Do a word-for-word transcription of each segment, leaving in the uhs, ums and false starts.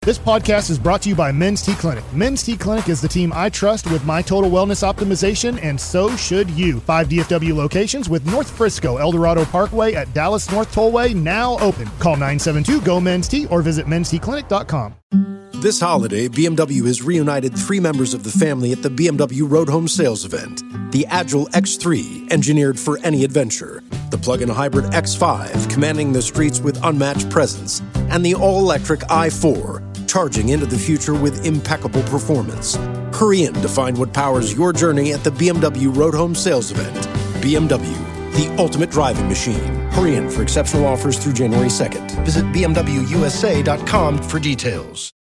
This podcast is brought to you by Men's T Clinic. Men's T Clinic is the team I trust with my total wellness optimization, and so should you. Five D F W locations with North Frisco, El Dorado Parkway at Dallas North Tollway now open. Call nine seven two, G O, Men's T or visit mens t clinic dot com. This holiday, B M W has reunited three members of the family at the B M W Road Home Sales event. The Agile X three, engineered for any adventure. The plug-in hybrid X five, commanding the streets with unmatched presence. And the all-electric i four, charging into the future with impeccable performance. Hurry in to find what powers your journey at the B M W Road Home Sales event. B M W, the ultimate driving machine. Hurry in for exceptional offers through January second. Visit b m w u s a dot com for details.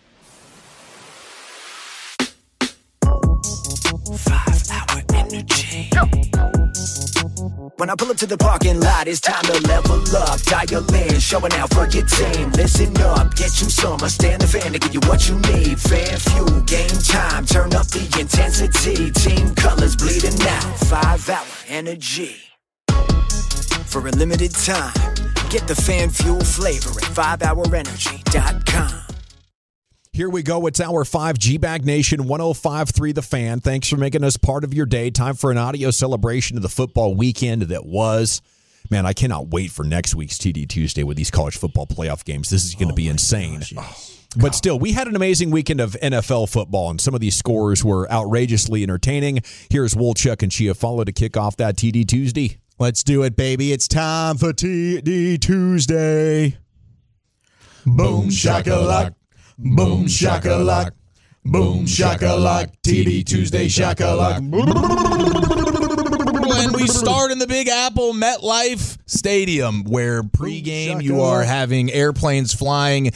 Five-hour energy. When I pull up to the parking lot, it's time to level up. Dial in, showing out for your team. Listen up, get you some. I stand the fan to give you what you need. Fan fuel, game time. Turn up the intensity. Team colors bleeding out. Five-hour energy. For a limited time, get the fan fuel flavor at five hour energy dot com. Here we go. It's our five G-Bag Nation, one oh five point three The Fan. Thanks for making us part of your day. Time for an audio celebration of the football weekend that was. Man, I cannot wait for next week's T D Tuesday with these college football playoff games. This is going to oh be insane. Gosh, yes. oh, but still, we had an amazing weekend of N F L football, and some of these scores were outrageously entertaining. Here's Wolchuk and Chiafalo to kick off that T D Tuesday. Let's do it, baby. It's time for T D Tuesday. Boom, shakalak. Boom, shakalak. Boom, shakalak. T D Tuesday, shakalak. And we start in the Big Apple MetLife Stadium, where pregame you are having airplanes flying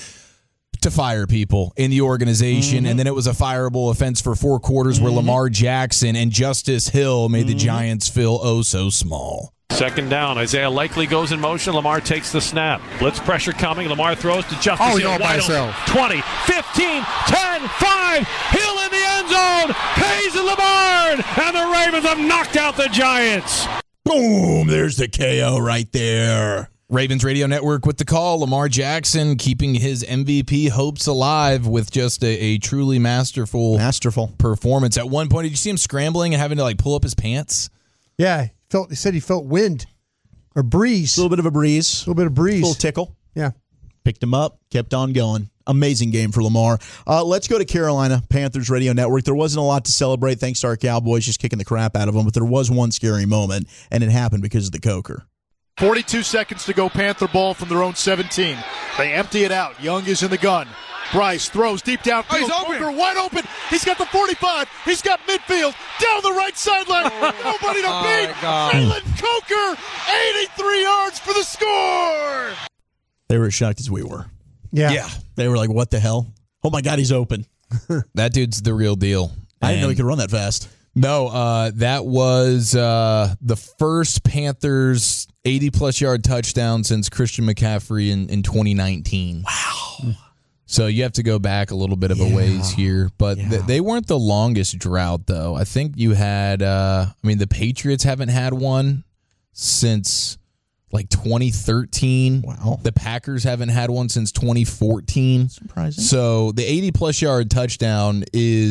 to fire people in the organization. Mm-hmm. And then it was a fireable offense for four quarters mm-hmm. where Lamar Jackson and Justice Hill made mm-hmm. the Giants feel oh so small. Second down. Isaiah Likely goes in motion. Lamar takes the snap. Blitz pressure coming. Lamar throws to Justice oh, Hill. Wide by himself. twenty, fifteen, ten, five. Hill in the end zone. Pays to Lamar. And the Ravens have knocked out the Giants. Boom. There's the K O right there. Ravens Radio Network with the call. Lamar Jackson keeping his M V P hopes alive with just a, a truly masterful, masterful performance. At one point, did you see him scrambling and having to like pull up his pants? Yeah. Felt, he said he felt wind or breeze. A little bit of a breeze. A little bit of breeze. A little tickle. Yeah. Picked him up, kept on going. Amazing game for Lamar. Uh, let's go to Carolina, Panthers Radio Network. There wasn't a lot to celebrate thanks to our Cowboys just kicking the crap out of them, but there was one scary moment, and it happened because of the Coker. forty-two seconds to go, Panther ball from their own seventeen. They empty it out. Young is in the gun. Bryce throws deep downfield. Oh, he's open. Coker wide open. He's got the forty-five. He's got midfield. Down the right sideline. Oh, nobody to beat. Oh, Jalen Coker, eighty-three yards for the score. They were as shocked as we were. Yeah. Yeah. They were like, what the hell? Oh, my God, he's open. That dude's the real deal. I didn't know he could run that fast. No, uh, that was uh, the first Panthers eighty-plus yard touchdown since Christian McCaffrey in, in twenty nineteen. Wow. So you have to go back a little bit of yeah. a ways here. But yeah. th- they weren't the longest drought, though. I think you had, uh, I mean, the Patriots haven't had one since like twenty thirteen. Wow. The Packers haven't had one since twenty fourteen. Surprising. So the eighty-plus yard touchdown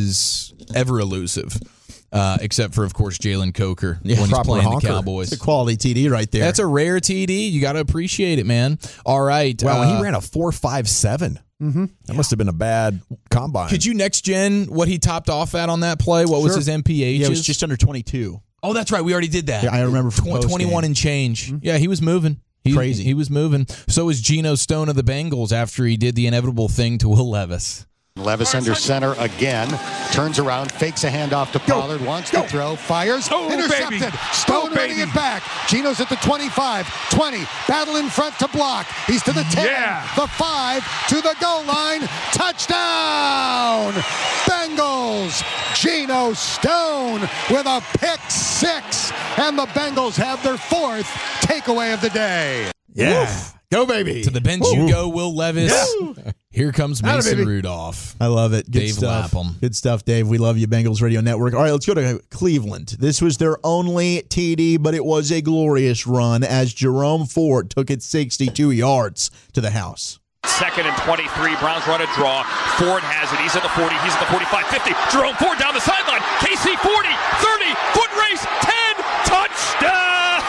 is ever elusive. Uh, except for, of course, Jalen Coker yeah, when he's playing honker. the Cowboys. It's a quality T D right there. That's a rare T D. You got to appreciate it, man. All right. Wow, uh, he ran a four five seven. Mm-hmm. That yeah. must have been a bad combine. Could you next gen what he topped off at on that play? What sure. was his M P H? Yeah, it was just under twenty-two. Oh, that's right. We already did that. Yeah, I remember from Tw- twenty-one and change. Mm-hmm. Yeah, he was moving. He, Crazy. He was moving. So was Geno Stone of the Bengals after he did the inevitable thing to Will Levis. Levis under center again, turns around, fakes a handoff to Pollard, Go. wants Go. to throw, fires, oh, intercepted. Baby. Stone oh, running it back. Geno's at the twenty-five, twenty, battle in front to block. He's to the ten, yeah. the five, to the goal line. Touchdown! Bengals! Geno Stone with a pick six, and the Bengals have their fourth takeaway of the day. Yeah. Oof. Go, baby. To the bench Ooh. you go, Will Levis. Yeah. Here comes Mason Atta, Rudolph. I love it. Good Dave stuff. Lapham. Good stuff, Dave. We love you, Bengals Radio Network. All right, let's go to Cleveland. This was their only T D, but it was a glorious run as Jerome Ford took it sixty-two yards to the house. Second and twenty-three. Browns run a draw. Ford has it. He's at the forty. He's at the forty-five, fifty. Jerome Ford down the sideline. K C forty, thirty. Foot race. ten. Touchdown.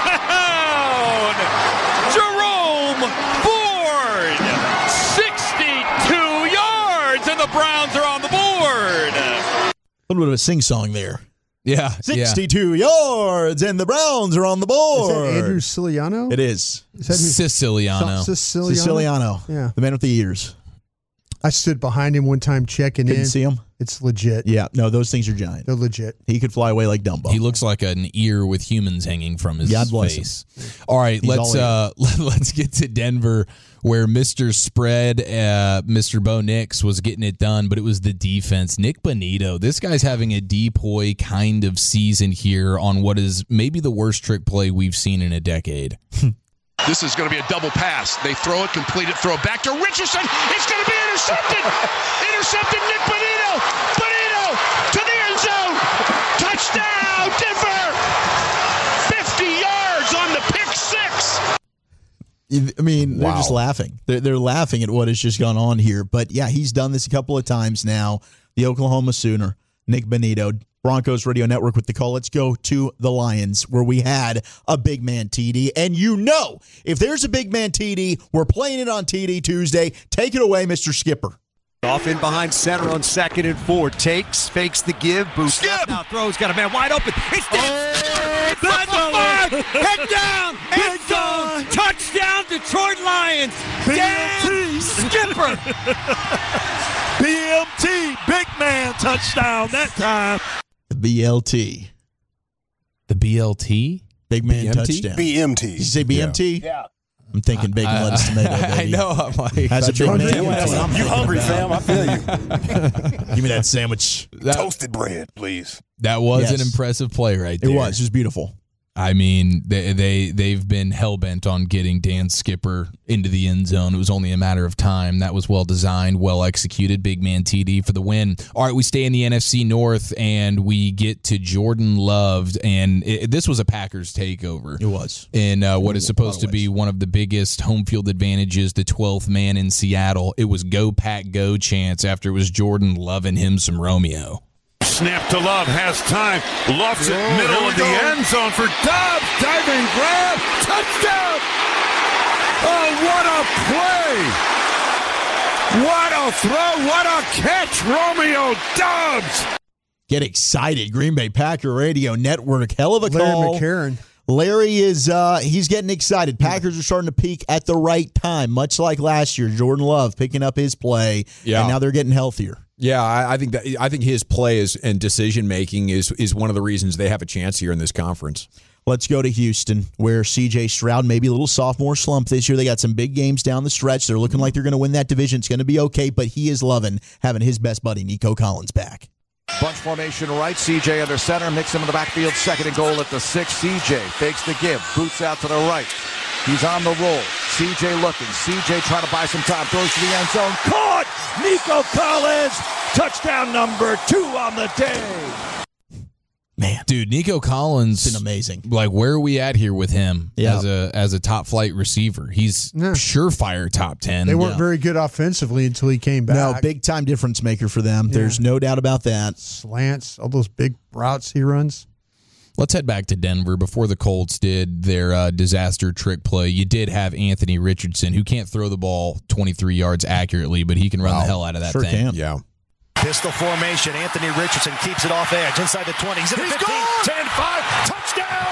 Jerome Ford. sixty-two yards, and the Browns are on the board. A little bit of a sing-song there. Yeah. sixty-two yeah. yards, and the Browns are on the board. Is that Andrew Siciliano? It is. Is that Siciliano. Siciliano? Siciliano. Yeah. The man with the ears. I stood behind him one time checking Couldn't in. see him? It's legit. Yeah. No, those things are giant. They're legit. He could fly away like Dumbo. He looks like an ear with humans hanging from his God bless face. Him. All right, He's let's all uh, let's get to Denver, where Mister Spread, uh, Mister Bo Nix was getting it done, but it was the defense. Nick Bonito, this guy's having a depoy kind of season here on what is maybe the worst trick play we've seen in a decade. This is going to be a double pass. They throw it, complete it, throw it back to Richardson. It's going to be intercepted. Intercepted Nick Bonito. Bonito to the end zone. Touchdown, Denver. fifty yards on the pick six. I mean, they're Wow. just laughing. They're, they're laughing at what has just gone on here. But, yeah, he's done this a couple of times now. The Oklahoma Sooner, Nick Bonito, Broncos Radio Network with the call. Let's go to the Lions, where we had a big man T D. And you know, if there's a big man T D, we're playing it on T D Tuesday. Take it away, Mister Skipper. Off in behind center on second and four. Takes, fakes the give, boosts up, now throws, got a man wide open. It's Dan Skipper! Head down! End zone! Touchdown, Detroit Lions! Dan Skipper! B M T, big man touchdown that time. The B L T. The B L T? Big man B M T? touchdown. B M T. Did you say B M T? Yeah. I'm thinking bacon, I- lettuce, tomato, I baby. know. I'm like, Has a big hungry? man. That's what I'm You hungry, fam? I feel you. Give me that sandwich. that, Toasted bread, please. that was Yes. an impressive play right It there. was. It was beautiful. I mean, they, they, they've been hell-bent on getting Dan Skipper into the end zone. It was only a matter of time. That was well-designed, well-executed. Big man T D for the win. All right, we stay in the N F C North, and we get to Jordan Love. And it, this was a Packers takeover. It was. In uh, what is supposed to ways. be one of the biggest home field advantages, the twelfth man in Seattle. It was go, Pack, go chance after it was Jordan loving him some Romeo. Snap to Love, has time, lofts it, middle of the end zone for Dobbs, diving grab, touchdown! Oh, what a play! What a throw, what a catch, Romeo Dobbs! Get excited. Green Bay Packer Radio Network. Hell of a Larry call. McCarron. Larry is uh, he's getting excited. Packers are starting to peak at the right time, much like last year. Jordan Love picking up his play, Yeah. and now they're getting healthier. Yeah, I, I think that I think his play is and decision making is is one of the reasons they have a chance here in this conference. Let's go to Houston, where C J Stroud, maybe a little sophomore slump this year. They got some big games down the stretch. They're looking like they're going to win that division. It's going to be okay, but he is loving having his best buddy, Nico Collins, back. Bunch formation right, C J under center, mix him in the backfield, second and goal at the six. C J fakes the give, boots out to the right. He's on the roll. C J looking. C J trying to buy some time, throws to the end zone. Caught! Nico Collins, touchdown number two on the day. Man, dude, Nico Collins it's been amazing. Like, where are we at here with him Yeah. as a as a top flight receiver? He's Yeah. surefire top ten. They weren't Yeah. very good offensively until he came back. No, big time difference maker for them. There's no doubt about that. Slants, all those big routes he runs. Let's head back to Denver. Before the Colts did their uh, disaster trick play, you did have Anthony Richardson, who can't throw the ball twenty-three yards accurately, but he can run Wow. the hell out of that Sure thing. can. Yeah. Pistol formation. Anthony Richardson keeps it off edge inside the twenty. He's in the He's fifteen, gone! ten, five. Touchdown!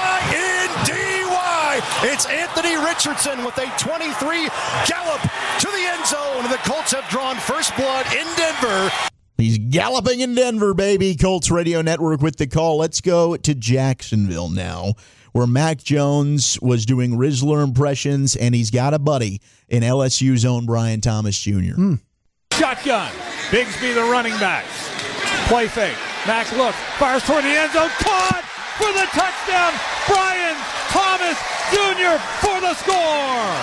I N D Y. It's Anthony Richardson with a twenty-three gallop to the end zone. The Colts have drawn first blood in Denver. He's galloping in Denver, baby. Colts Radio Network with the call. Let's go to Jacksonville now, where Mac Jones was doing Rizzler impressions, and he's got a buddy in L S U's own Brian Thomas Junior Hmm. Shotgun. Bigsby the running back. Play fake. Mac looks. Fires toward the end zone. Caught for the touchdown. Brian Thomas Junior for the score.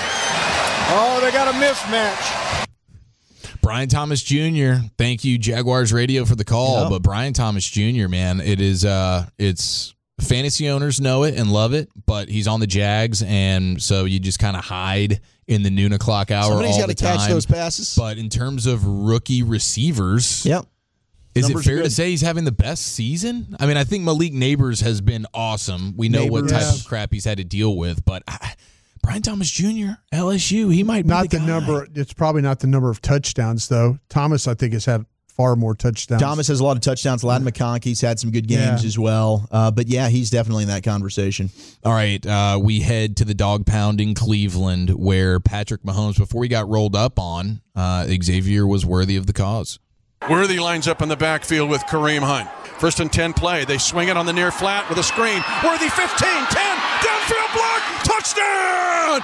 Oh, they got a mismatch. Brian Thomas Junior Thank you, Jaguars Radio, for the call. Yeah. But Brian Thomas Junior, man, it is uh, it's fantasy owners know it and love it, but he's on the Jags, and so you just kind of hide in the noon o'clock hour. Somebody's all got the to catch time. those passes. But in terms of rookie receivers, yep. Is Numbers it fair are to good. say he's having the best season? I mean, I think Malik Neighbors has been awesome. We know what Neighbors. type Yeah. of crap he's had to deal with, but I, Brian Thomas Junior, L S U, he might be Not the, the guy. number. It's probably not the number of touchdowns though. Thomas, I think, has had far more touchdowns. Thomas has a lot of touchdowns. Ladd McConkey's had some good games Yeah. as well. Uh, but yeah, he's definitely in that conversation. All right, uh, we head to the dog pound in Cleveland, where Patrick Mahomes, before he got rolled up on, uh, Xavier was worthy of the cause. Worthy lines up in the backfield with Kareem Hunt. First and ten play. They swing it on the near flat with a screen. Worthy fifteen, ten, downfield block, touchdown!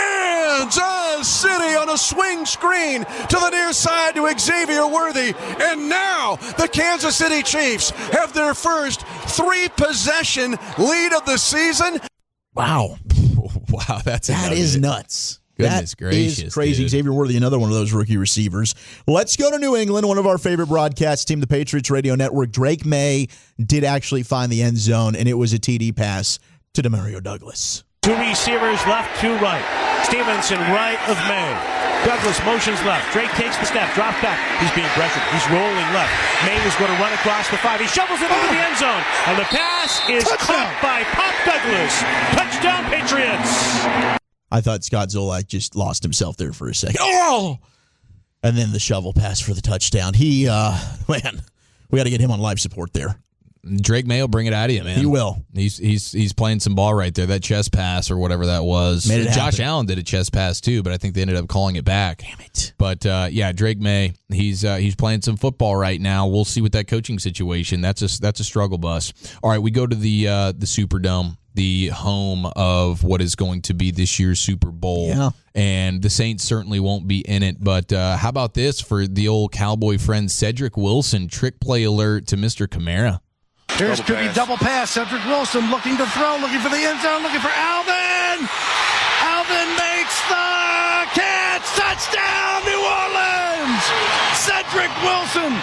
Kansas City on a swing screen to the near side to Xavier Worthy. And now the Kansas City Chiefs have their first three-possession lead of the season. Wow. Wow, that's a That is nugget. nuts. Goodness that gracious, is crazy. dude. Xavier Worthy, another one of those rookie receivers. Let's go to New England, one of our favorite broadcast team, the Patriots Radio Network. Drake May did actually find the end zone, and it was a T D pass to Demario Douglas. Two receivers left, two right. Stevenson right of May. Douglas motions left. Drake takes the snap, drop back. He's being pressured. He's rolling left. May was going to run across the five. He shovels it into the end zone. And the pass is caught by Pop Douglas. Touchdown, Patriots. I thought Scott Zolak just lost himself there for a second. Oh! And then the shovel pass for the touchdown. He, uh, man, we got to get him on life support there. Drake May will bring it out of you, man. He will. He's he's he's playing some ball right there. That chest pass or whatever that was. Made it Josh happen. Allen did a chest pass too, but I think they ended up calling it back. Damn it. But uh, yeah, Drake May, he's uh, he's playing some football right now. We'll see with that coaching situation. That's a that's a struggle bus. All right, we go to the uh, the Superdome, the home of what is going to be this year's Super Bowl. Yeah. And the Saints certainly won't be in it. But uh, how about this for the old Cowboy friend Cedric Wilson? Trick play alert to Mister Kamara. Here's Double could be pass. double pass. Cedric Wilson looking to throw, looking for the end zone, looking for Alvin. Alvin makes the catch. Touchdown, New Orleans. Cedric Wilson.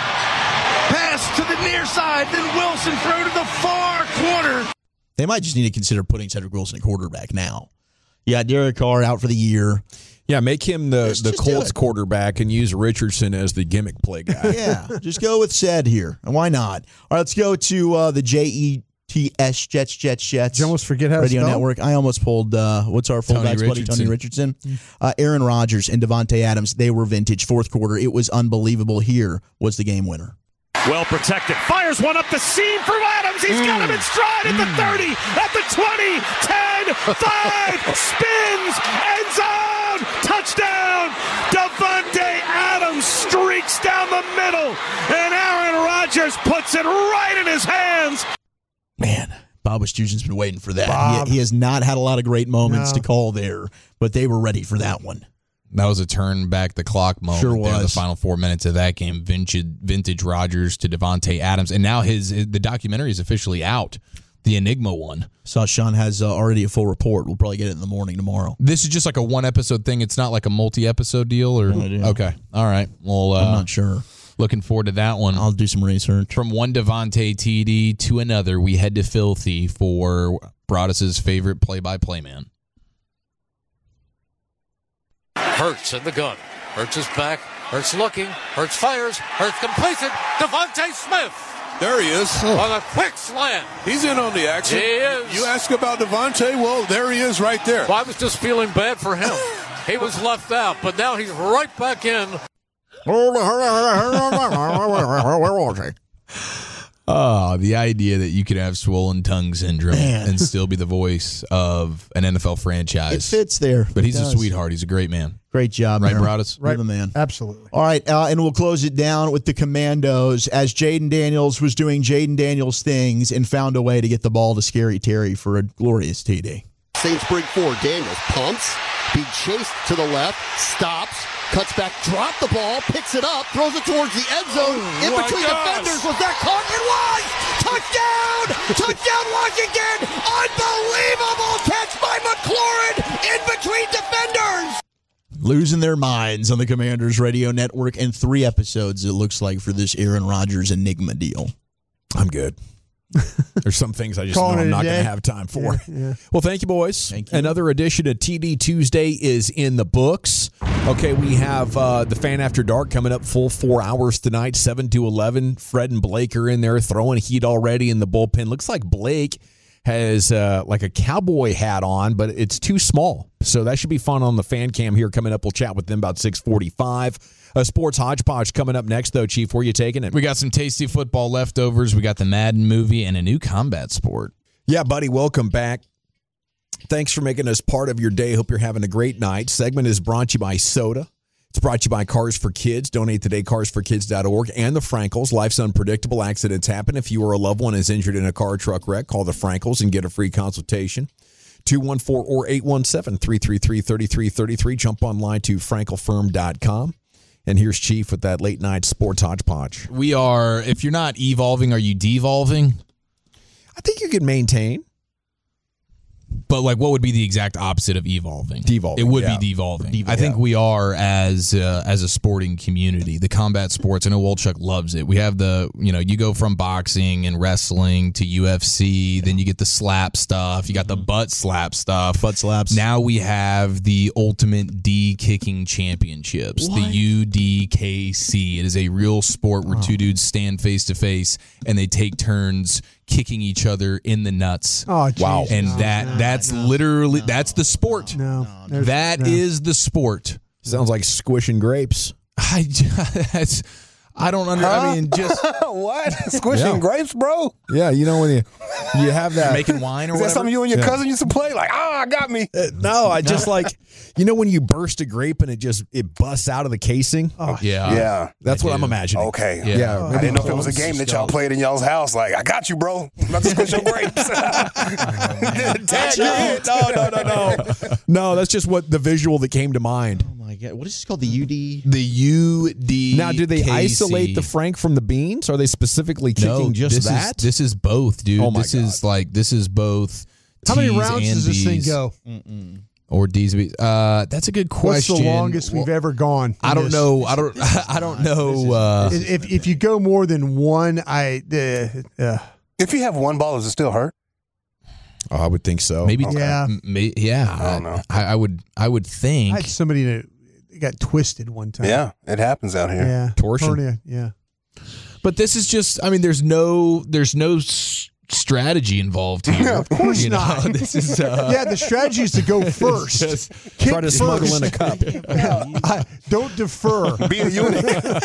Pass to the near side. Then Wilson throw to the far corner. They might just need to consider putting Cedric Wilson at quarterback now. Yeah, Derek Carr out for the year. Yeah, make him the, Just- the just do Colts it. quarterback and use Richardson as the gimmick play guy. Yeah, just go with Ced here. And why not? All right, let's go to uh, the J E T S, Jets, Jets, Jets. Did you almost forget how to Radio spell? Network. I almost pulled, uh, what's our Tony fullback's buddy, Tony Richardson. Richardson. Uh, Aaron Rodgers and Devontae Adams, they were vintage. Fourth quarter, it was unbelievable. Here was the game winner. Well protected. Fires one up the seam for Adams. He's got him in stride at the thirty, at the twenty, ten, five, spins, end zone, touchdown. Devontae Adams streaks down the middle, and Aaron Rodgers puts it right in his hands. Man, Bob Wischusen's been waiting for that. Bob. He, he has not had a lot of great moments No. to call there, but they were ready for that one. That was a turn back the clock moment. Sure there, the was. final four minutes of that game. Vintage, vintage Rodgers to Devontae Adams, and now his the documentary is officially out. The Enigma one. Saw Sean has uh, already a full report. We'll probably get it in the morning tomorrow. This is just like a one episode thing. It's not like a multi episode deal, or No idea. okay, all right. Well, uh, I'm not sure. Looking forward to that one. I'll do some research. From one Devontae T D to another, we head to Filthy for Broadus's favorite play by play man. Hurts in the gun. Hurts is back. Hurts looking. Hurts fires. Hurts completes it. Devontae Smith. There he is. On a quick slant. He's in on the action. He is. You ask about Devontae? Well, there he is right there. Well, I was just feeling bad for him. He was left out, but now he's right back in. Oh, the idea that you could have swollen tongue syndrome Man. and still be the voice of an N F L It franchise. fits there. But It he's a does. sweetheart. He's a great man. Great job, Right, Aaron. Broadus? You're the man. Absolutely. All right, uh, and we'll close it down with the Commandos as Jaden Daniels was doing Jaden Daniels things and found a way to get the ball to Scary Terry for a glorious T D. Saints bring four. Daniels pumps, be chased to the left, stops, cuts back, drop the ball, picks it up, throws it towards the end zone. Oh, in my between gosh. defenders. Was that caught? It was! Touchdown! Touchdown, Washington! Unbelievable catch by McLaurin in between defenders! Losing their minds on the Commanders Radio Network and three episodes, it looks like, for this Aaron Rodgers Enigma deal. I'm good. There's some things I just Calling know I'm it a not going day. to have time for. Yeah, yeah. Well, thank you, boys. Thank you. Another edition of T D Tuesday is in the books. Okay, we have uh, the Fan After Dark coming up full four hours tonight, seven to eleven. Fred and Blake are in there throwing heat already in the bullpen. Looks like Blake has uh, like a cowboy hat on, but it's too small. So that should be fun on the fan cam here coming up. We'll chat with them about six forty-five. A sports hodgepodge coming up next, though, Chief. Where are you taking it? We got some tasty football leftovers. We got the Madden movie and a new combat sport. Yeah, buddy, welcome back. Thanks for making us part of your day. Hope you're having a great night. Segment is brought to you by Soda. It's brought to you by Cars for Kids. Donate today, cars for kids dot org, and the Frankels. Life's unpredictable. Accidents happen. If you or a loved one is injured in a car truck wreck, call the Frankels and get a free consultation. two one four or eight one seven, three three three, three three three three. Jump online to frankel firm dot com. And here's Chief with that late night sports hodgepodge. We are, if you're not evolving, are you devolving? I think you can maintain. But, like, what would be the exact opposite of evolving? Devolving. It would yeah. be devolving. Devolving. I think we are as uh, as a sporting community. The combat sports, I know Wolchuk loves it. We have the, you know, you go from boxing and wrestling to U F C, then you get the slap stuff. You got the butt slap stuff. Butt slaps. Now we have the Ultimate D Kicking Championships, What? the U D K C. It is a real sport where two dudes stand face to face and they take turns kicking each other in the nuts. Oh, geez. Wow. And No, that no, that's no, literally that's the sport. No, there's- That no. is the sport. Sounds like squishing grapes. I that's, I don't under I mean just What? Squishing Yeah. grapes, bro? Yeah, you know when you you have that making wine or Is that whatever. something you and your Yeah. cousin used to play? Like, ah, got me. Uh, no, I just like you know when you burst a grape and it just it busts out of the casing. Oh, yeah. Yeah. That's I what do. I'm imagining. Okay. Yeah. Yeah, I maybe didn't know if it was a close game that skull. y'all played in y'all's house. Like, I got you, bro. I'm about to squish your grapes. Tag you in. No, no, no, no. No, that's just what the visual that came to mind. Oh my God! What is this called? The U D? The U D. Now, do they isolate the Frank from the beans? Are they specifically kicking no, just this that? Is, this is both, dude. Oh my this is like this is both. How many T's rounds and does this thing B's. go? Or D's? Uh, that's a good What's question. the longest we've ever gone? I in don't this? know. I don't. I don't know. Uh, If if you go more than one, I uh, uh, If you have one ball, does it still hurt? Oh, I would think so. maybe. Yeah. m- may, yeah. I don't know. I, I would. I would I think. had somebody that got twisted one time. Yeah, it happens out here. yeah, Torsion. Hernia, yeah. But this is just. I mean, there's no. There's no s- strategy involved here. Of course You know, not. This is. Uh, Yeah, the strategy is to go first. just Kick Try to smuggle first. in a cup. I- don't defer. Be a eunuch.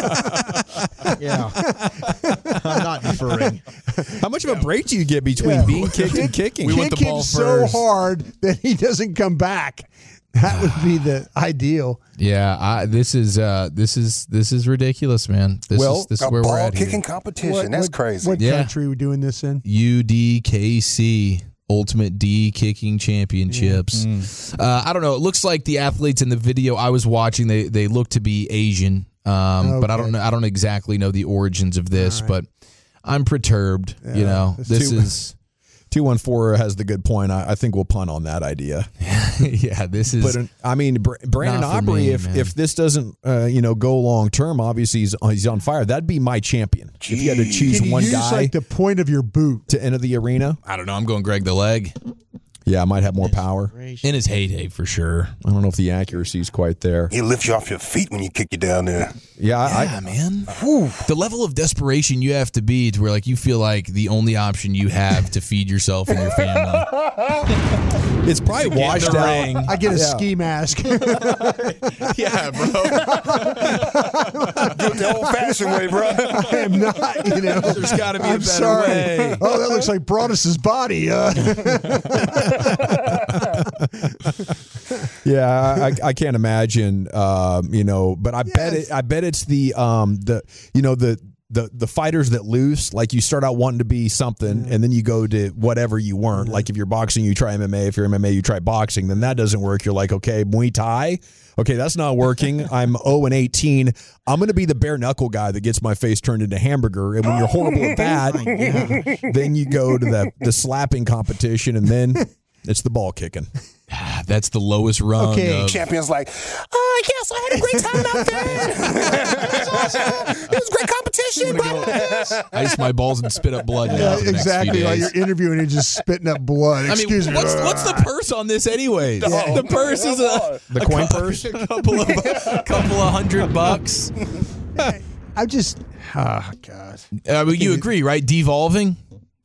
Yeah. I'm not deferring. How much of a break do you get between Yeah. being kicked and kicking? We want Kick the him ball so first. hard that he doesn't come back. That would be the ideal. Yeah, I, this is uh, this is this is ridiculous, man. This Well, is this is A where we're ball at here. kicking competition. What- That's what- crazy. What Yeah. country are we doing this in? U D K C Ultimate D Kicking Championships. Uh, I don't know. It looks like the athletes in the video I was watching they they look to be Asian, um, but I don't know. I don't exactly know the origins of this, but I'm perturbed. You Yeah, know, it's this too- is two one four has the good point. I, I think we'll punt on that idea. yeah. This is But uh, I mean, Br- Brandon Not for Aubrey, me, if man. if this doesn't uh, you know go long term, obviously he's he's on fire. That'd be my champion. If you had to choose Can you one use guy like the point of your boot? to enter the arena, I don't know. I'm going Greg the Leg yeah, I might have more power. in his heyday for sure. I don't know if the accuracy is quite there. He lifts you off your feet when you kick you down there. Yeah, I, Yeah, man. The level of desperation you have to be to where like you feel like the only option you have to feed yourself and your family. it's probably Get in washed the out. ring. I get a Yeah. ski mask. Yeah, bro. Do it the old fashioned way, bro. I am not, you know. There's got to be a I'm better sorry. way. Oh, that looks like Broadus's body. Uh, Yeah, I, I can't imagine. Um, you know, but I bet it. I bet it's the um the you know the. The, the fighters that lose, like you start out wanting to be something and then you go to whatever you weren't. Like if you're boxing, you try M M A. If you're M M A, you try boxing. Then that doesn't work. You're like, okay, Muay Thai. Okay, that's not working. I'm oh and eighteen. I'm going to be the bare knuckle guy that gets my face turned into hamburger. And when you're horrible at that, then you go to the, the slapping competition and then it's the ball kicking. God, that's the lowest rung. Okay, of, champion's like, oh yes, I had a great time out there. It was awesome. It was great competition. But ice my balls and spit up blood. Now Yeah, for the next exactly. few Like days. you're interviewing and just spitting up blood. I Excuse mean, me. what's, what's the purse on this, anyways? No. The purse is a The a coin cou- purse? a couple of a couple of hundred bucks. I just, oh, God. Uh, but you agree, right? Devolving.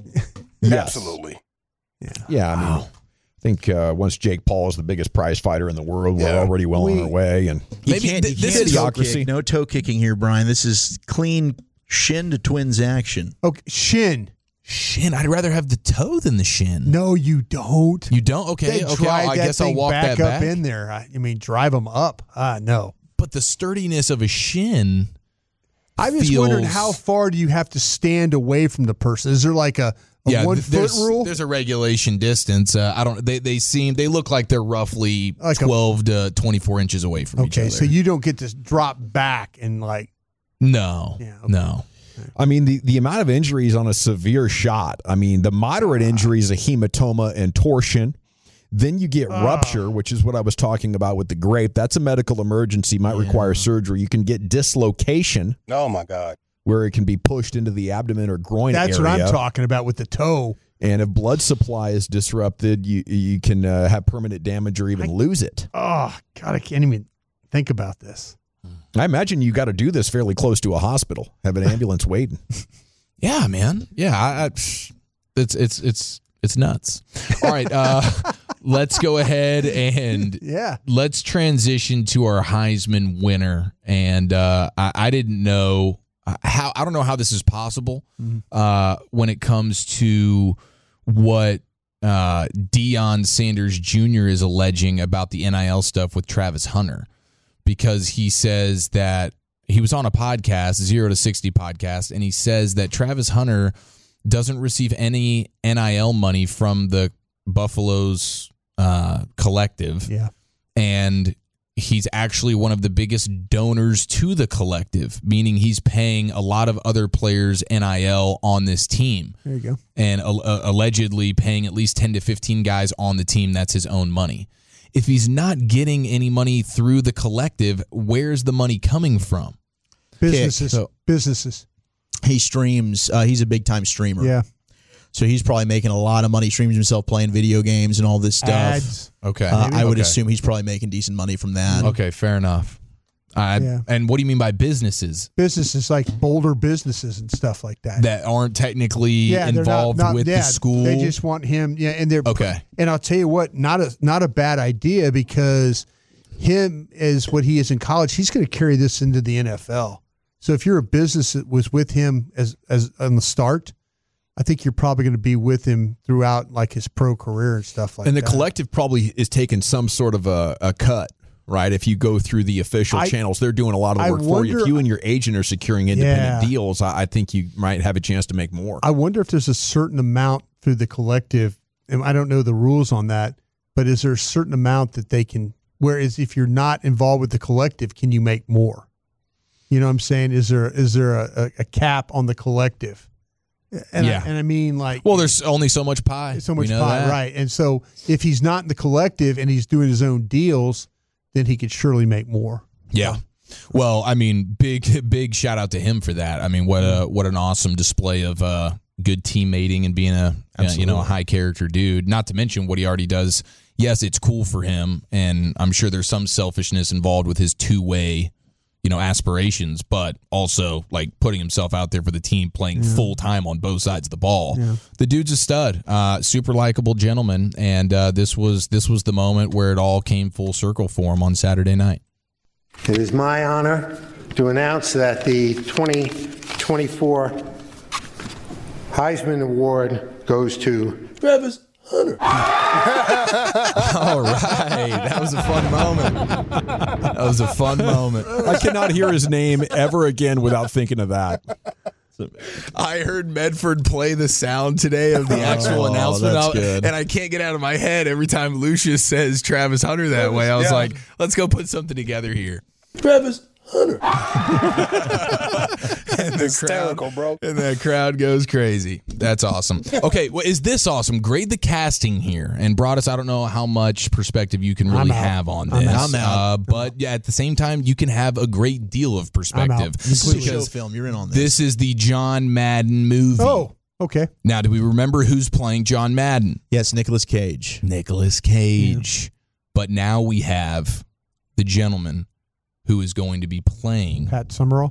Yes. absolutely. Yeah, I mean, I think uh, once Jake Paul is the biggest prize fighter in the world, we're Yeah. already well on We- our way. And You Maybe can't, th- you this can't is toe idiocracy. kick. No toe kicking here, Brian. This is clean shin to twins action. Okay, shin. Shin. I'd rather have the toe than the shin. No, you don't. You don't? Okay. They okay. drive I that guess I'll thing walk back that up back. in there. I, I mean, drive them up. Ah, no. But the sturdiness of a shin. I'm just feels- wondering how far do you have to stand away from the person? Is there like a, a Yeah, one th- foot there's, rule? There's a regulation distance. Uh, I don't. They they seem. They look like they're roughly Like a- twelve to twenty-four inches away from each Okay, other. so you don't get to drop back and like. No. Yeah, okay. No. I mean, the, the amount of injuries on a severe shot. I mean, the moderate injuries, a hematoma and torsion. Then you get rupture, which is what I was talking about with the grape. That's a medical emergency, might require surgery. You can get dislocation, Oh my God. where it can be pushed into the abdomen or groin That's area. what I'm talking about with the toe. And if blood supply is disrupted, you you can uh, have permanent damage or even lose it. Oh, God, I can't even think about this. I imagine you got to do this fairly close to a hospital. Have an ambulance waiting. Yeah, man. Yeah, I, I, psh, it's it's it's it's nuts. All right, uh, let's go ahead and Yeah. let's transition to our Heisman winner. And uh, I, I didn't know how. I don't know how this is possible uh, when it comes to what uh, Deion Sanders Junior is alleging about the N I L stuff with Travis Hunter, because he says that he was on a podcast, Zero to sixty podcast, and he says that Travis Hunter doesn't receive any N I L money from the Buffalo's uh, collective. Yeah. And he's actually one of the biggest donors to the collective, meaning he's paying a lot of other players N I L on this team. There you go. And uh, allegedly paying at least ten to fifteen guys on the team. That's his own money. If he's not getting any money through the collective, where's the money coming from? Businesses. So- Businesses. He streams. Uh, he's a big time streamer. Yeah. So he's probably making a lot of money. He streams himself playing video games and all this stuff. Ads. Okay. Uh, I would Okay. assume he's probably making decent money from that. Okay, fair enough. Uh, Yeah. And what do you mean by businesses Businesses like Boulder businesses and stuff like that. that aren't technically yeah, they're not- involved not- with yeah, the school? They just want him. Yeah, and they're Okay. And I'll tell you what, not a not a bad idea, because him as what he is in college, he's going to carry this into the N F L. So if you're a business that was with him as as on the start, I think you're probably going to be with him throughout like his pro career and stuff like and the that. collective probably is taking some sort of a, a cut, right? If you go through the official I- channels, they're doing a lot of the I work for you. wonder- If you and your agent are securing independent Yeah. deals, I, I think you might have a chance to make more. I wonder if there's a certain amount through the collective, and I don't know the rules on that, but is there a certain amount that they can, whereas if you're not involved with the collective, can you make more? You know what I'm saying? Is there is there a, a cap on the collective? And Yeah. I, and I mean like, Well, there's only so much pie. so We much know pie, that. right? And so if he's not in the collective and he's doing his own deals, then he could surely make more. Yeah. Well, I mean, big big shout out to him for that. I mean, what a what an awesome display of uh, good teammating and being a uh, you know a high character dude. Not to mention what he already does. Yes, it's cool for him, and I'm sure there's some selfishness involved with his two way, you know, aspirations, but also like putting himself out there for the team, playing Yeah. full time on both sides of the ball. Yeah. The dude's a stud, uh, super likable gentleman, and uh, this was this was the moment where it all came full circle for him on Saturday night. It is my honor to announce that the twenty twenty-four Heisman Award goes to Travis Hunter. All right. That was a fun moment. That was a fun moment. I cannot hear his name ever again without thinking of that. I heard Medford play the sound today of the actual Oh, announcement, that's I'll- good. and I can't get out of my head every time Lucius says Travis Hunter that way. I was Yeah. like, let's go put something together here. Travis Hunter. And Hysterical, bro. And that crowd goes crazy. That's awesome. Okay, well, is this awesome? Grade the casting here. And Broadus, I don't know how much perspective you can really have on this. I'm out. Uh, but yeah, at the same time, you can have a great deal of perspective. This is a show film. You're in on this. This is the John Madden movie. Oh, okay. Now, do we remember who's playing John Madden? Yes, Nicolas Cage. Nicolas Cage. Yeah. But now we have the gentleman who is going to be playing Pat Summerall.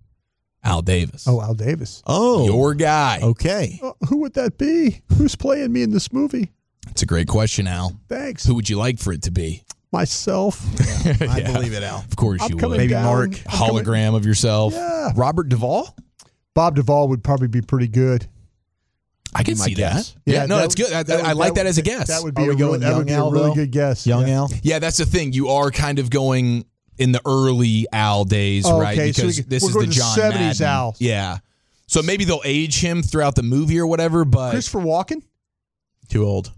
Al Davis. Oh, Al Davis. Oh. Your guy. Okay. Uh, who would that be? Who's playing me in this movie? It's a great question, Al. Thanks. Who would you like for it to be? Myself. Yeah, I Yeah. believe it, Al. Of course I'm you coming would. Maybe down. Mark. I'm Hologram coming- of yourself. Yeah. Robert Duvall? Bob Duvall would probably be pretty good. I can Be my see guess. that. Yeah, Yeah, no, that that's good. I, would- that I would- like that that as a would- guess. That would be Are we a, real, going that would young be a Al, really though? good guess. Young yeah. Al? Yeah, that's the thing. You are kind of going in the early Al days, Oh, right? okay, so Because we can- this we're is going the to John seventies Madden. Al. Yeah. So maybe they'll age him throughout the movie or whatever, but Christopher Walken? Too old.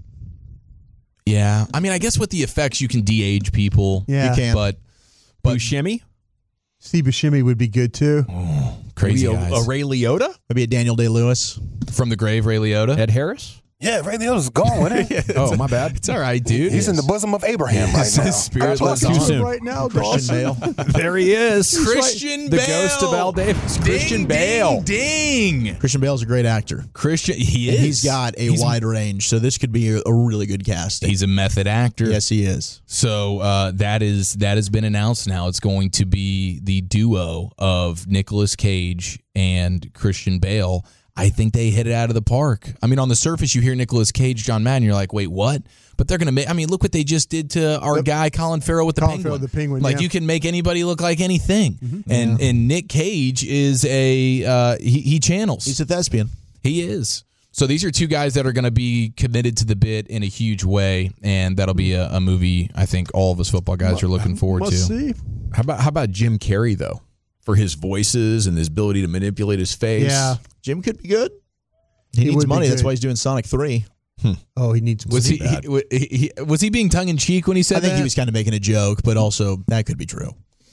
yeah. I mean, I guess with the effects you can de-age people. Yeah. You can. But but Buscemi? Steve Buscemi would be good too. crazy Maybe a, guys. a Ray Liotta? Maybe a Daniel Day-Lewis. From the grave, Ray Liotta. Ed Harris? Yeah, Ray Liotta's gone, isn't he? Oh, my bad. It's all right, dude. He's in the bosom of Abraham right now. His spirit God was bless him. too Too soon. right now, Christian Dawson. Bale. There he is. Christian The Bale. ghost of Al Davis. Ding, Christian Bale. Ding, ding. Christian Bale's a great actor. Christian, he is. And he's got a He's- wide range, so this could be a, a really good casting. He's a method actor. Yes, he is. So uh, that is that has been announced now. It's going to be the duo of Nicolas Cage and Christian Bale. I think they hit it out of the park. I mean, on the surface, you hear Nicolas Cage, John Madden, you're like, wait, what? But they're going to make, I mean, look what they just did to our The- guy, Colin Farrell, with the Colin penguin. Farrell, the Penguin, Like, yeah. you can make anybody look like anything. And and Nick Cage is a, uh, he, he channels. He's a thespian. He is. So these are two guys that are going to be committed to the bit in a huge way, and that'll be a, a movie I think all of us football guys are looking forward Must to. see. How about how about Jim Carrey, though? For his voices and his ability to manipulate his face. Yeah. Jim could be good. He, He needs would be money. That's good. why he's doing Sonic three. Oh, he needs. Was he, bad. he, he, he was he being tongue in cheek when he said I think that? he was kind of making a joke, but also that could be true.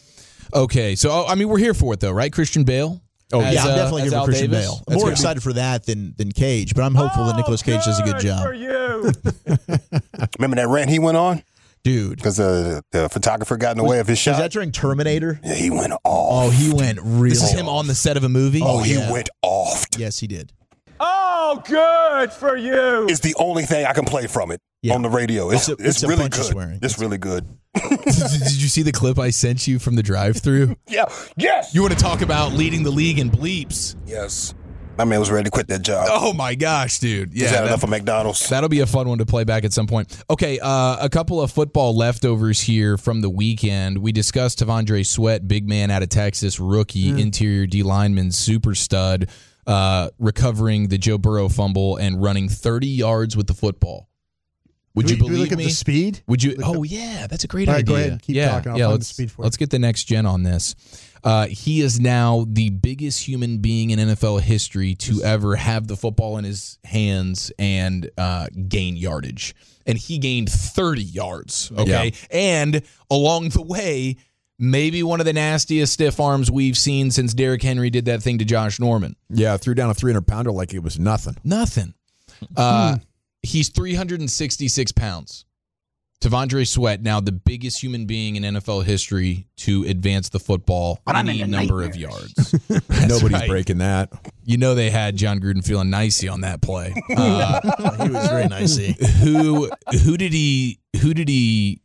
Okay, so oh, I mean we're here for it though, right? Christian Bale. Oh As, yeah, I'm uh, definitely as here for Al Christian Davis? Bale. I'm That's more gonna excited for that than than Cage, but I'm hopeful that Nicolas Cage does a good job. Remember that rant he went on? Dude. Because uh, the photographer got in the way of his shot? Was that during Terminator? Yeah, he went off. Oh, he went really This is him on the set of a movie. Oh, he yeah. went off. Yes, he did. Oh, good for you. It's the only thing I can play from it Yeah. on the radio. It's, It's a- it's, it's a really bunch of good. swearing. It's really good. Did you see the clip I sent you from the drive-through? Yeah. Yes. You want to talk about leading the league in bleeps? Yes. My man was ready to quit that job. Oh my gosh, dude! He's Yeah, had that- enough of McDonald's. That'll be a fun one to play back at some point. Okay, uh, a couple of football leftovers here from the weekend. We discussed Tavondre Sweat, big man out of Texas, rookie, interior D lineman, super stud, uh, recovering the Joe Burrow fumble and running thirty yards with the football. Would Do you we- do we believe look me? at the speed? Would you? Look Oh up- yeah, that's a great All right, idea. go ahead and keep yeah, talking. I'll yeah. find the Let's speed for you. let's get the next gen on this. Uh, he is now the biggest human being in N F L history to ever have the football in his hands and uh, gain yardage. And he gained thirty yards. Okay, and along the way, maybe one of the nastiest stiff arms we've seen since Derrick Henry did that thing to Josh Norman. Yeah, threw down a three hundred pounder like it was nothing. Nothing. Uh, he's three hundred sixty-six pounds. Tavondre Sweat, now the biggest human being in N F L history to advance the football any number of yards. That's Nobody's right. breaking that. You know they had John Gruden feeling nicey on that play. Uh, He was very nicey. who who did he who did he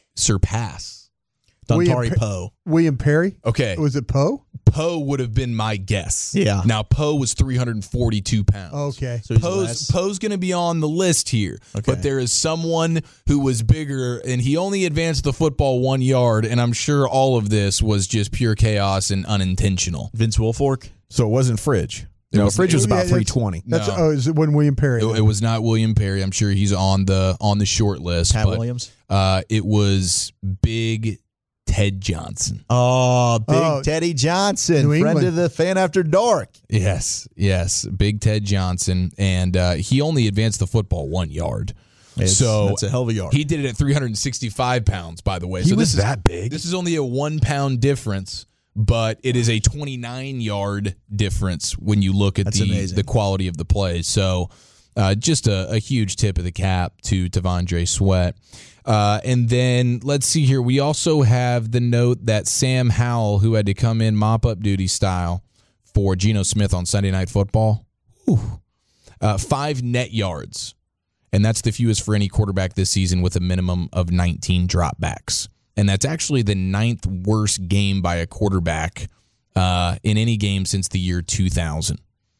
surpass? William Dontari Pe- Poe. William Perry. Okay, Was it Poe? Poe would have been my guess. Yeah. Now Poe was three hundred forty-two pounds. Okay. So he's Poe's, less. Poe's going to be on the list here, Okay. but there is someone who was bigger, and he only advanced the football one yard, and I'm sure all of this was just pure chaos and unintentional. Vince Wilfork. So it wasn't Fridge. You know, was- Fridge was Yeah, about that's- three twenty. That's No. oh, is it when William Perry? It, it was not William Perry. I'm sure he's on the on the short list. Pat but, Williams. Uh, it was Big Ted Johnson. Oh, Big Oh, Teddy Johnson, New friend England. of the Fan After Dark. Yes, yes, Big Ted Johnson, and uh, he only advanced the football one yard. It's- so that's a hell of a yard. He did it at three hundred sixty-five pounds, by the way. He so was this is, that big? This is only a one pound difference, but it is a twenty-nine yard difference when you look at That's the amazing. the quality of the plays. So uh, just a, a huge tip of the cap to T'Vondre Sweat. Uh, and then let's see here. We also have the note that Sam Howell, who had to come in mop-up duty style for Geno Smith on Sunday Night Football, whew, uh, five net yards. And that's the fewest for any quarterback this season with a minimum of nineteen dropbacks. And that's actually the ninth worst game by a quarterback uh, in any game since the year two thousand.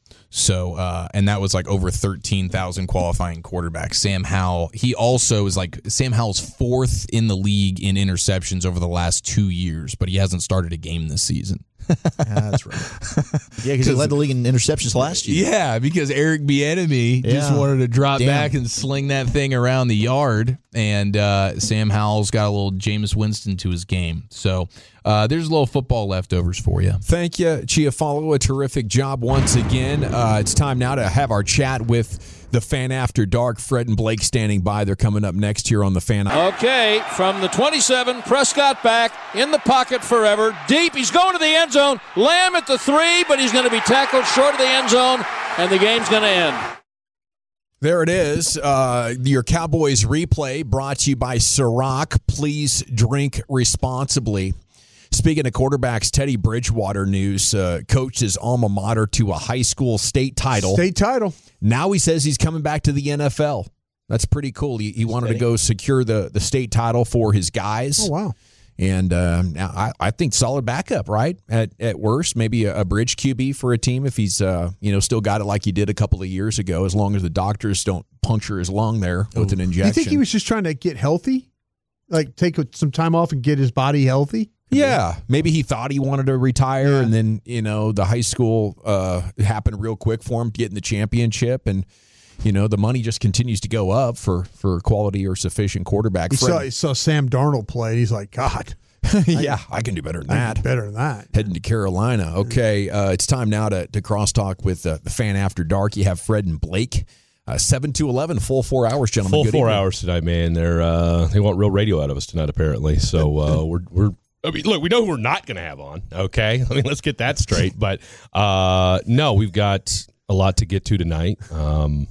So, uh, and that was like over thirteen thousand qualifying quarterbacks. Sam Howell, he also is like, Sam Howell's fourth in the league in interceptions over the last two years, but he hasn't started a game this season. That's right. Yeah, because he led the league in interceptions last year. Yeah, because Eric Bieniemy yeah. just wanted to drop Damn. back and sling that thing around the yard, and uh, Sam Howell's got a little Jameis Winston to his game. So uh, there's a little football leftovers for you. Thank you, Chiafalo. A terrific job once again. Uh, it's time now to have our chat with the Fan After Dark. Fred and Blake standing by. They're coming up next here on the Fan. Okay, from the twenty-seven, Prescott back in the pocket forever. Deep, he's going to the end zone. Lamb at the three, but he's going to be tackled short of the end zone, and the game's going to end. There it is. Uh, your Cowboys replay brought to you by Ciroc. Please drink responsibly. Speaking of quarterbacks, Teddy Bridgewater news, uh, coached his alma mater to a high school state title. State title. Now he says he's coming back to the N F L. That's pretty cool. He, he wanted to go secure the, the state title for his guys. Oh, wow. And uh, now I, I think solid backup, right? At at worst, maybe a, a bridge Q B for a team if he's uh, you know still got it like he did a couple of years ago, as long as the doctors don't puncture his lung there with an injection. Do you think he was just trying to get healthy? Like take some time off and get his body healthy? Yeah, maybe he thought he wanted to retire, yeah. and then you know the high school uh, happened real quick for him getting the championship, and you know the money just continues to go up for, for quality or sufficient quarterback. He saw, he saw Sam Darnold play. He's like, God, yeah, I, I can do better than that. Better than that. Heading to Carolina. Okay, uh, it's time now to to crosstalk with uh, the Fan After Dark. You have Fred and Blake. Uh, seven to eleven, full four hours, gentlemen. Full Good four evening. hours tonight, man. They're uh, they want real radio out of us tonight, apparently. So uh, we're we're. I mean, look, we know who we're not going to have on, okay? I mean, let's get that straight. But, uh, no, we've got a lot to get to tonight. Um,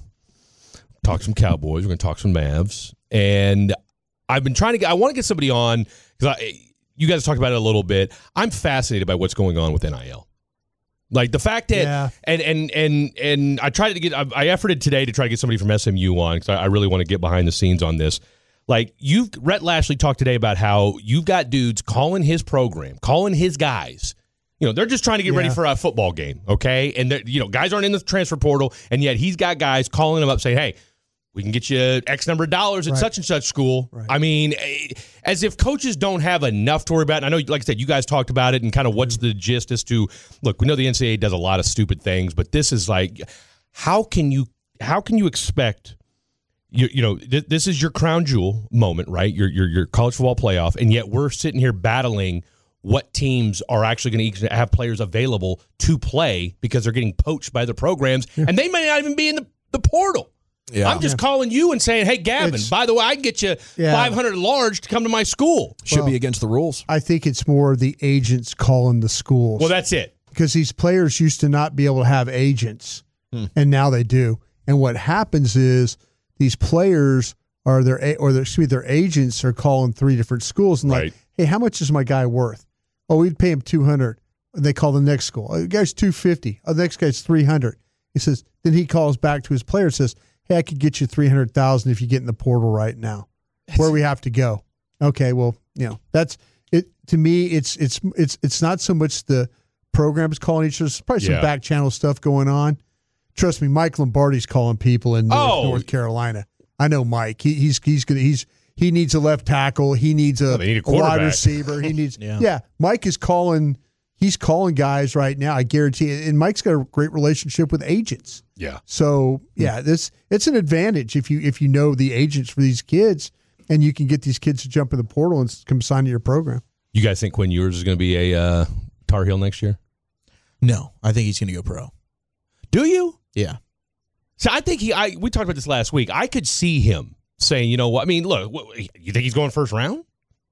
talk some Cowboys. We're going to talk some Mavs. And I've been trying to get – I want to get somebody on because you guys talked about it a little bit. I'm fascinated by what's going on with N I L. Like the fact that yeah. – and, and, and, and I tried to get – I efforted today to try to get somebody from S M U on because I, I really want to get behind the scenes on this. Like, you've Rhett Lashley talked today about how you've got dudes calling his program, calling his guys. You know, they're just trying to get yeah. ready for a football game, okay? And, you know, guys aren't in the transfer portal, and yet he's got guys calling them up saying, hey, we can get you X number of dollars at right. such and such school. Right. I mean, as if coaches don't have enough to worry about. And I know, like I said, you guys talked about it and kind of what's the gist as to, look, we know the N C double A does a lot of stupid things, but this is like, how can you, how can you expect – You, you know, th- this is your crown jewel moment, right? Your, your your college football playoff, and yet we're sitting here battling what teams are actually going to have players available to play because they're getting poached by the programs, yeah. and they may not even be in the, the portal. Yeah. I'm just yeah. calling you and saying, hey, Gavin, it's, by the way, I can get you yeah. five hundred large to come to my school. Should well, be against the rules. I think it's more the agents calling the schools. Well, that's it. Because these players used to not be able to have agents, hmm. and now they do. And what happens is these players are their or their, excuse me, their agents are calling three different schools and right. like, hey, how much is my guy worth? Oh, we'd pay him two hundred. They call the next school. Oh, the guy's two fifty. Oh, the next guy's three hundred. He says. Then he calls back to his player and says, hey, I could get you three hundred thousand if you get in the portal right now. That's where we have to go. Okay, well, you know that's it. To me, it's it's it's it's not so much the programs calling each other. There's probably some yeah. back channel stuff going on. Trust me, Mike Lombardi's calling people in North, oh. North Carolina. I know Mike. He, he's he's gonna he's he needs a left tackle. He needs a, oh, need a, a wide receiver. He needs yeah. yeah. Mike is calling. He's calling guys right now. I guarantee it. And Mike's got a great relationship with agents. Yeah. So yeah, this it's an advantage if you if you know the agents for these kids and you can get these kids to jump in the portal and come sign to your program. You guys think Quinn Ewers is going to be a uh, Tar Heel next year? No, I think he's going to go pro. Do you? Yeah. So I think he. I we talked about this last week. I could see him saying, you know what? I mean, look, what, you think he's going first round?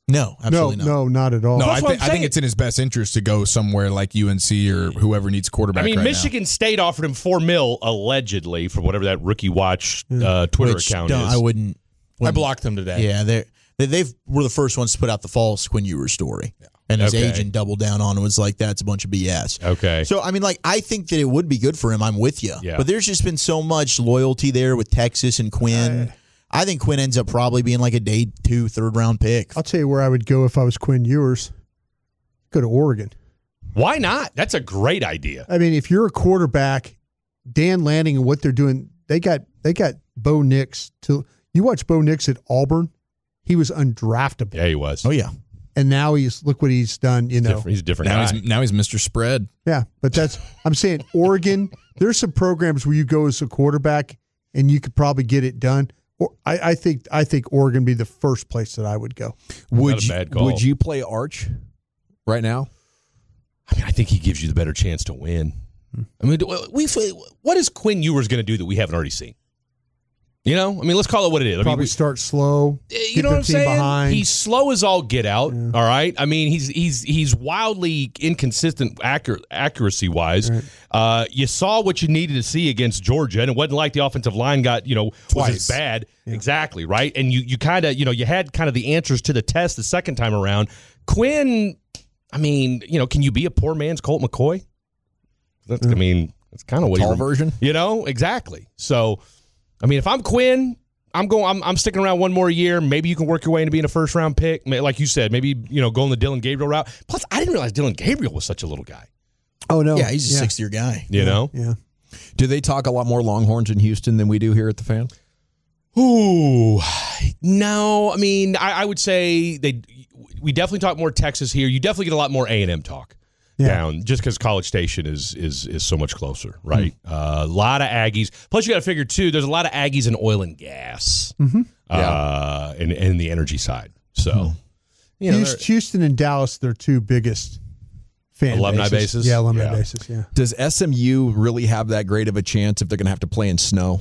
No, absolutely no, not. no, not at all. No, I, That's what th- I'm I think saying. it's in his best interest to go somewhere like U N C or whoever needs a quarterback. I mean, right Michigan State offered him four mil allegedly from whatever that Rookie Watch uh, Twitter Which, account don't- is. I wouldn't. now. I blocked them today. Yeah, they're, they they've were the first ones to put out the false Quinn Ewers story, and his Okay. agent doubled down on it. Was like, that's a bunch of B S. Okay. So I mean, like, I think that it would be good for him. I'm with you. Yeah. But there's just been so much loyalty there with Texas and Quinn. I think Quinn ends up probably being like a day two, third round pick. I'll tell you where I would go if I was Quinn Ewers. Go to Oregon. Why not? That's a great idea. I mean, if you're a quarterback, Dan Lanning and what they're doing, they got they got Bo Nix to. You watch Bo Nix at Auburn, he was undraftable. Yeah, he was. Oh yeah. And now he's look what he's done. You know, Different- He's a different Now guy. he's now he's Mister Spread. yeah. But that's I'm saying Oregon. There's some programs where you go as a quarterback and you could probably get it done. Or I, I think I think Oregon would be the first place that I would go. Would Not a you, bad call. would you play Arch right now? I mean, I think he gives you the better chance to win. I mean, we what is Quinn Ewers going to do that we haven't already seen? You know, I mean, let's call it what it is. I Probably mean, we, start slow. you get know their what I'm team saying? behind. He's slow as all get out. All right. I mean, he's he's he's wildly inconsistent accur- accuracy wise. Right. Uh, you saw what you needed to see against Georgia, and it wasn't like the offensive line got you know was Twice. as bad. Exactly right. And you you kind of you know you had kind of the answers to the test the second time around. Quinn, I mean, you know, can you be a poor man's Colt McCoy? That's, I mean, that's kind of what Tall he version? You know, exactly. So, I mean, if I'm Quinn. I'm going. I'm, I'm sticking around one more year. Maybe you can work your way into being a first round pick, May- like you said. Maybe you know going the Dylan Gabriel route. Plus, I didn't realize Dylan Gabriel was such a little guy. Oh no, Yeah, he's a yeah. sixth year guy. You know. Yeah. Do they talk a lot more Longhorns in Houston than we do here at the Fan? Ooh, no. I mean, I, I would say they. We definitely talk more Texas here. You definitely get a lot more A and M talk. Yeah. Down just because College Station is is is so much closer, right? Uh, a lot of Aggies. Plus, you got to figure too. There's a lot of Aggies in oil and gas, Mm-hmm. uh, and and the energy side. So, you know, Houston, Houston and Dallas, their two biggest fan Alumni bases? Yeah, alumni Yeah. bases. Yeah. Does S M U really have that great of a chance if they're going to have to play in snow?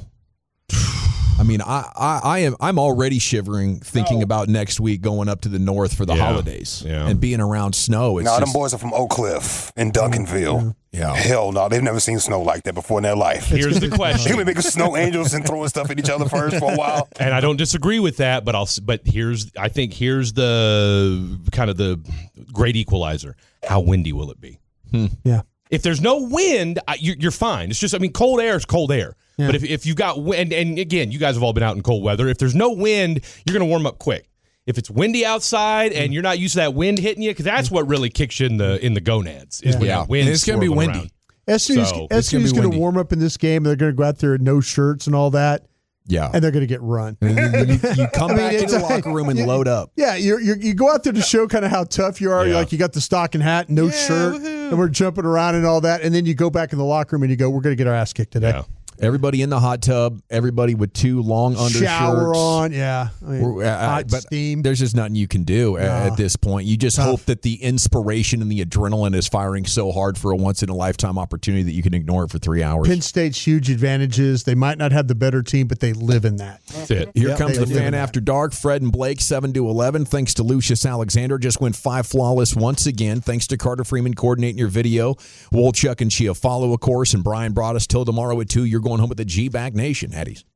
I mean, I, I, I am I'm already shivering thinking about next week going up to the north for the Yeah. holidays Yeah. and being around snow. It's No, them just- boys are from Oak Cliff in Duncanville. Yeah. Hell no, they've never seen snow like that before in their life. here's the They question. were making snow angels and throwing stuff at each other first for a while. And I don't disagree with that, but I'll. s- But here's, I think here's the kind of the great equalizer. How windy will it be? Yeah. If there's no wind, I- you're, you're fine. It's just, I mean, cold air is cold air. Yeah. But if if you got wind, and again, you guys have all been out in cold weather. If there's no wind, you're going to warm up quick. If it's windy outside and you're not used to that wind hitting you, because that's what really kicks you in the in the gonads. Is when Yeah. that wind And it's gonna be swirling windy. around. S M U's, So, it's S M U's gonna be going to windy. warm up in this game. They're going to go out there in no shirts and all that, yeah. and they're going to get run. And then you, you come I mean, back it's into the like- locker room and load up. Yeah, you're, you're, you go out there to show kind of how tough you are. Yeah. Like you got the stocking hat, no shirt, and we're jumping around and all that. And then you go back in the locker room and you go, "We're going to get our ass kicked today." Yeah. Everybody in the hot tub, everybody with two long undershirts. Shower on, yeah. I mean, We're- uh, hot but steam. There's just nothing you can do a- No. at this point. You just Tough. hope that the inspiration and the adrenaline is firing so hard for a once in a lifetime opportunity that you can ignore it for three hours. Penn State's huge advantages. They might not have the better team, but they live in that. That's it. Here Yep, comes they the live in Fan that. After Dark. Fred and Blake, seven to eleven. Thanks to Lucius Alexander. Just went five flawless once again. Thanks to Carter Freeman coordinating your video. Wolchuk and Chia follow, of course. And Brian brought us till tomorrow at two. You're going home with the G-Bag Nation, Heddies.